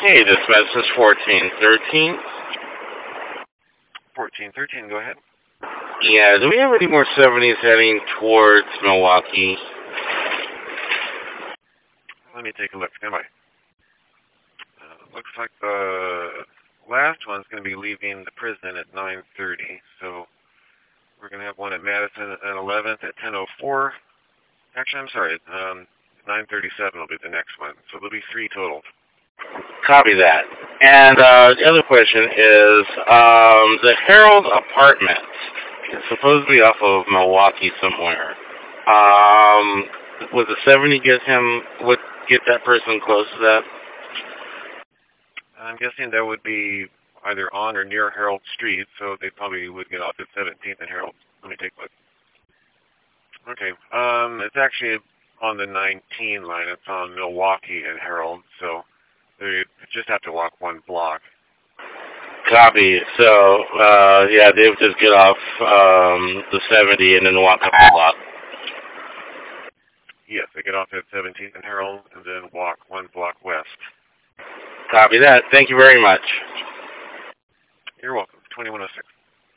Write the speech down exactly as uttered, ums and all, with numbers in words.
Hey, this message is fourteen thirteen. fourteen thirteen, go ahead. Yeah, do we have any more seventies heading towards Milwaukee? Let me take a look. Stand by. Uh, looks like the last one's going to be leaving the prison at nine thirty. So we're going to have one at Madison at eleventh at ten oh four. Actually, I'm sorry. Um, nine thirty-seven will be the next one. So there'll be three total. Copy that. And uh, the other question is, um, the Herald Apartments is supposedly off of Milwaukee somewhere. Um, would the seventy get him, would get that person close to that? I'm guessing that would be either on or near Herald Street, so they probably would get off at seventeenth and Herald. Let me take a look. Okay, um, it's actually on the nineteen line. It's on Milwaukee and Herald, so they just have to walk one block. Copy. So, uh, yeah, they would just get off um, the seventy and then walk up the block. Yes, they get off at seventeenth and Herald and then walk one block west. Copy that. Thank you very much. You're welcome. twenty-one oh six.